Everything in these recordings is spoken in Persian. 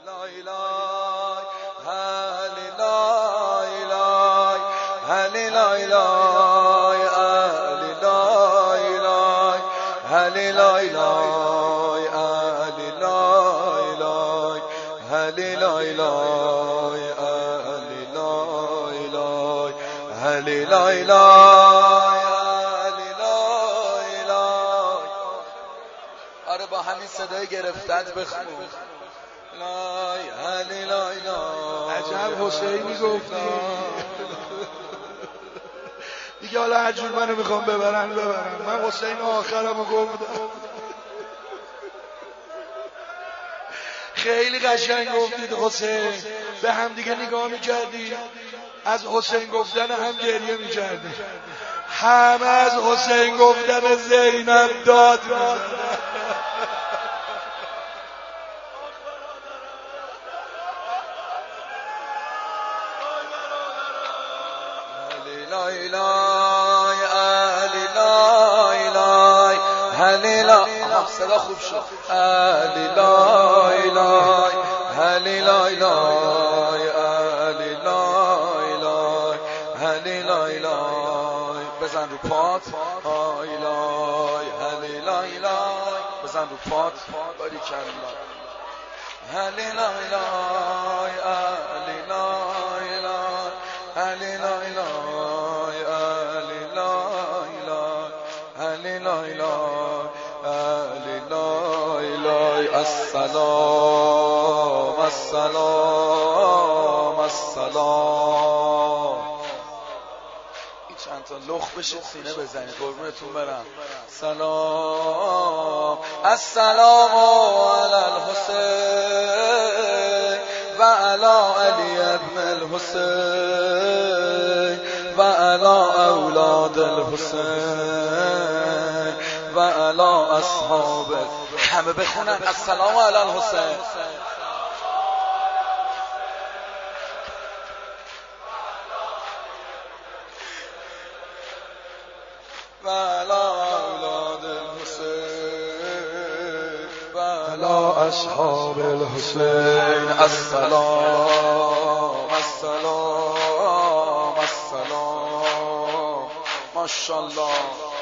آره با همین صدای گرفتت بخون. عجب حسینی گفتی دیگه. حالا هر جور منو میخوام ببرن من حسین آخرمو گفتم. خیلی قشنگ گفتید حسین. به هم دیگه نگاه میکردی، از حسین گفتن هم گریه میکردی. همه از حسین گفتن زینب داد میزنن. صدا خوب شد. علی لای لای علی لای لای علی لای لای علی لای لای بزن رو پات. لای لای علی لای لای بزن رو پات. باریکلا. علی لای لای علی لای لای علی لای لای علی لای لای علی لای لای علی لای لای. السلام السلام السلام. این چند تا لخ بشه سینه بزنید قربونتون برم. سلام السلام علی الحسین و علی علی ابن الحسین و علی اولاد الحسین و علی اصحاب. همه بخونن السلام علی الحسین و علی اولاد الحسین و علی اصحاب الحسین. السلام السلام السلام. ماشاءالله.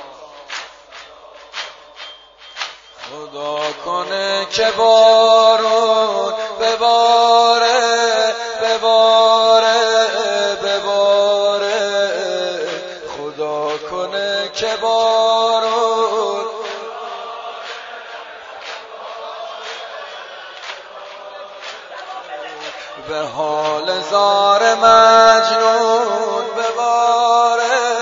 خدا کنه که بارون بباره بباره بباره. خدا کنه که بارون به حال زار مجنون بباره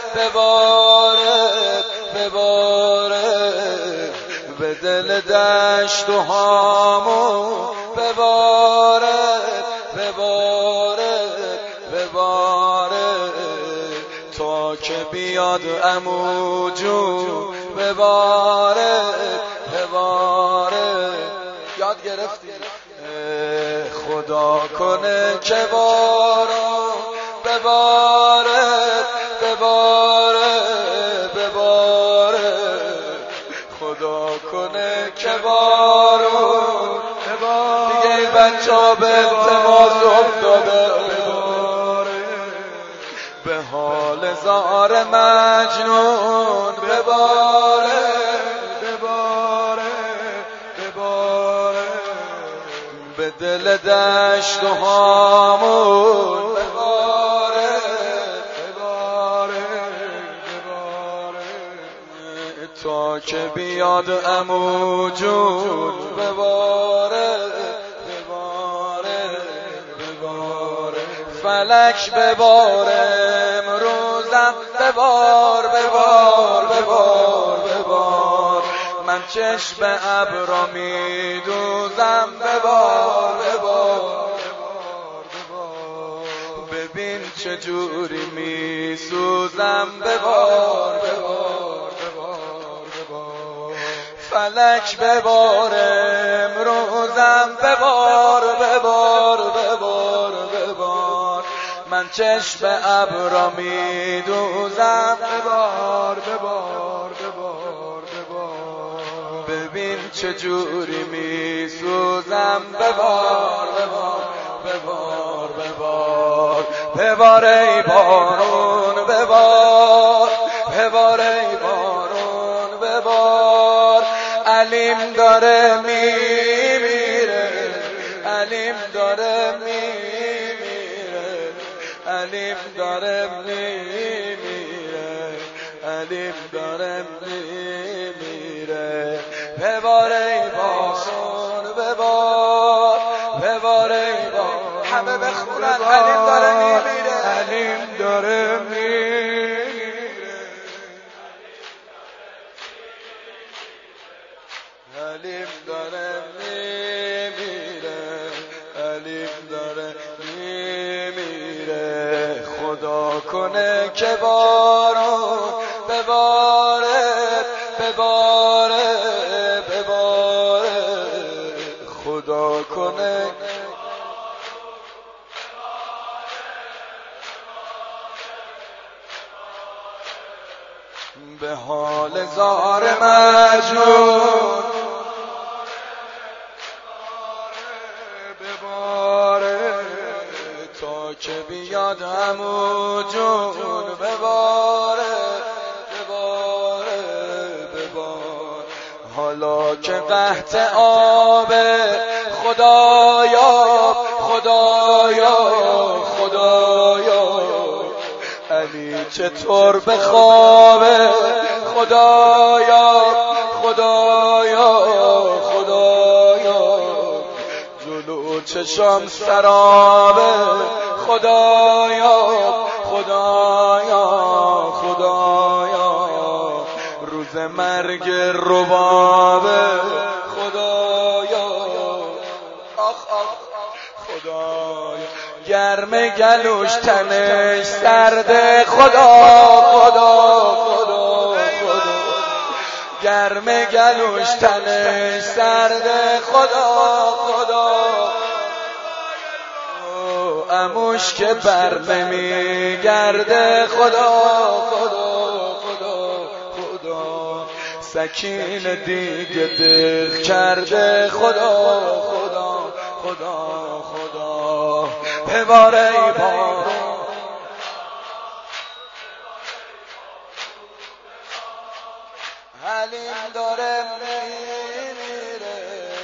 بباره بباره. به دل دشت و هامون بباره بباره بباره. تا که بیاد عمو جون بباره بباره. یاد گرفتی؟ خدا کنه که بارون بباره بباره بباره. خدا کنه که بارون بباره. دیگه این بچه ها به التماس افتاده بباره. به حال زار مجنون بباره بباره بباره. به دل دشت و هامون بباره بباره بباره. تا که بیاد عمو جون بباره بباره بباره. فلک بباره امروزم ببار ببار ببار ببار. من چشم ابرا میدوزم ببار ببار ببار. ببین چجوری میسوزم ببار ببار ببار ببار. فلک ببار امروزم ببار ببار ببار ببار. من چشم ابرا میدوزم ببار ببار ببار ببار. ببین چجوری میسوزم ببار ببار ای بارون ببار، ببار ای بارون ببار. علیم داره میمیره، علیم داره میمیره، علیم داره میمیره، علیم داره میمیره. ببار ای بارون ببار، ببار ای بارون. همه بخونن علیم داره میمیره، علیم داره میمیره، علیم داره میمیره، علیم داره میمیره. خدا کنه که بارون بباره، بباره، بباره. خدا کنه به حال زار مجنون بباره تا که بیاد همو جون. بباره، بباره، ببار. حالا که قحط آبه خدایا، خدایا، خدایا. علی چطور بخوابه خدایا، خدایا، خدایا. جلو چشم سرابه خدایا، خدایا، خدایا. روز مرگ ربابه خدایا، آخ آخ خدایا. گرم گلوش تنش سرده خدا، خدا، خدا، خدا. گرم گلوش تنش سرده خدا، خدا. عموش که بر نمیگرده خدا، خدا، خدا، خدا. سکین دیگه دق کرده خدا، خدا، خدا، خدا. ببار ای بارون علیم داره میمیره،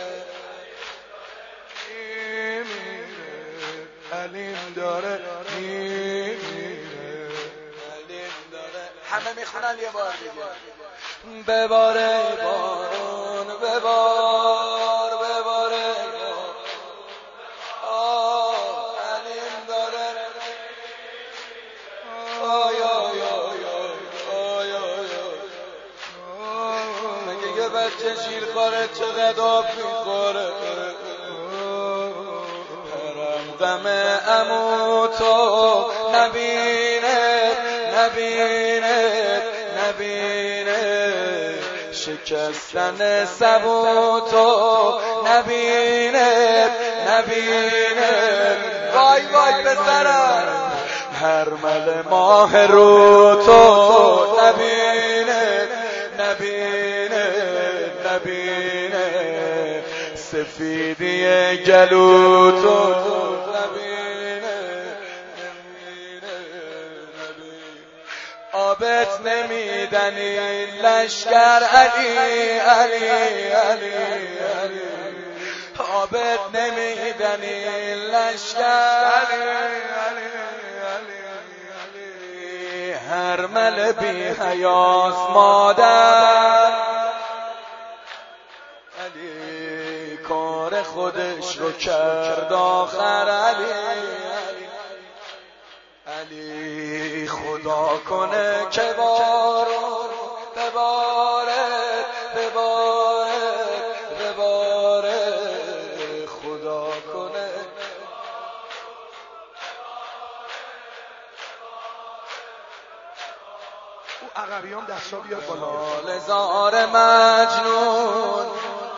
علیم داره میمیره، علیم داره. همه میخونن یه بار دیگه. ببار ای بارون ببار، ببار ای بارون. علیم داره. آی آی آی آی آی آی. مگه یه بچه شیرخواره چقدر آب میخوره؟ غم عمو تو نبینه، نبینه، نبینه. شکستن سبو تو نبینه، نبینه. وای وای پسرم. هرمل ماه رو تو نبینه، نبینه، نبینه. سفیدی گلو تو نبینه، نبینه، نبینه. آبت نمیدنی لشکر علی، علی، علی، علی. آبت نمیدنی لشکر علی، علی، علی، علی. هرمل بی حیاس مادر علی. کار خودش رو کرد آخر علی، علی، علی. خدا کنه که بارون بباره، بباره، بباره. خدا کنه او عقبیان دستا بیاد بالا. حال زار مجنون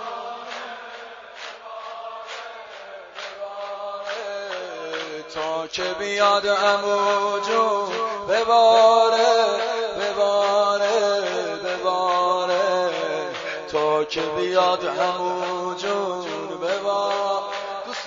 تا که بیاد عمو جون. بباره، بباره، بباره. تا که بیاد عمو جون. ببار. دوست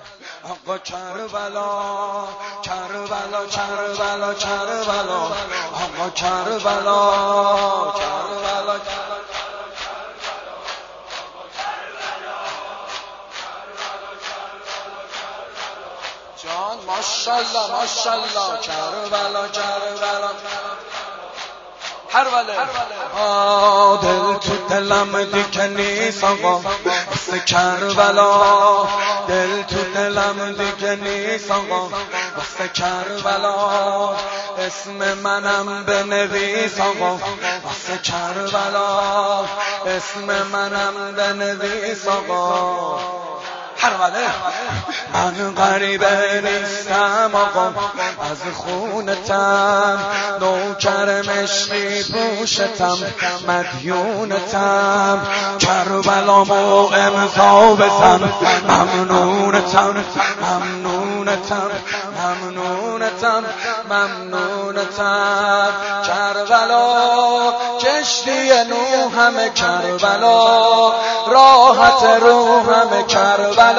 آقا کربلا کربلا کربلا کربلا آقا کربلا کربلا جان ماشاءالله ماشاءالله کربلا کربلا کربلا دل تو دلم دیگه نیست آقا واسه کربلا دل تو دلم دیگه نیست آقا واسه کربلا اسم منم بنویس آقا واسه کربلا اسم منم بنویس آقا کربلا من غریبه نیستم آقا از خونتم نوکر مشکی پوشتم مدیونتم کربلامو امضا بزن ممنونتم ممنونتم ممنونتم ممنونتم کربلا کشتی نوحم کربلا راحت روحم کربلا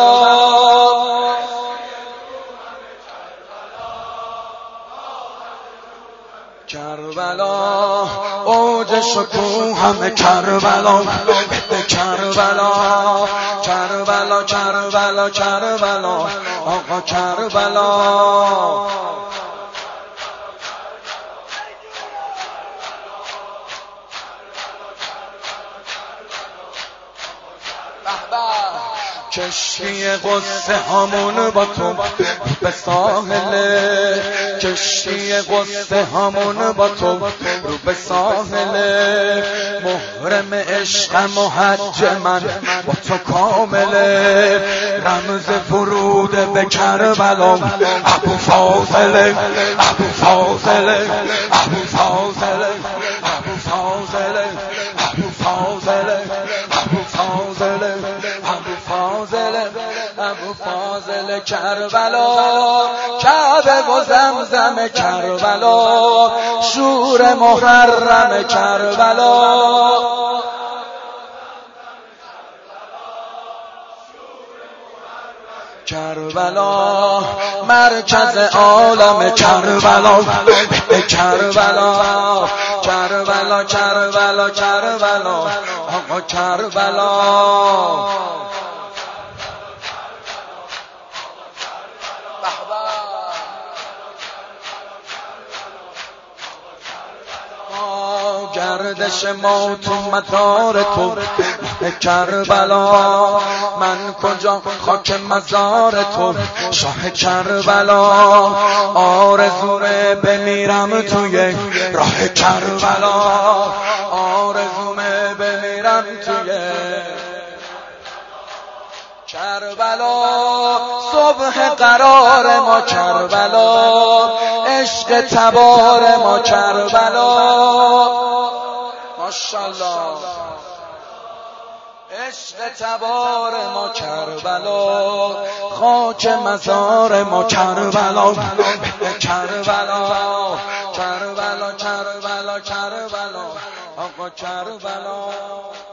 کربلا اوج شکوهم کربلا کربلا کربلا کربلا کربلا آقا کربلا کشتی قصه همون با تو به ساحله کشتی قصه همون با تو رو به ساحله محرم عشقم و حج من با تو کامله رمز فرود به کربلا ابو فاضله ابو فاضله ابو فاضله ابو فاضله ابو فاضله ابو فاضله ابو فاضله ابو فاضل کربلا کعبه و زمزم کربلا شور محرم کربلا کربلا مرکز عالم کربلا کربلا کربلا کربلا کربلا آقا کربلا گردش ما تو مدار تو کربلا من کجا خاک مزار تو شاه کربلا آرزومه بمیرم توی راه کربلا آرزومه بمیرم توی کربلا صبح قرار ما کربلا عشق تبار ما کربلا ماشاءالله عشق تبار ما کربلا خاک مزار ما کربلا کربلا کربلا کربلا کربلا آقا کربلا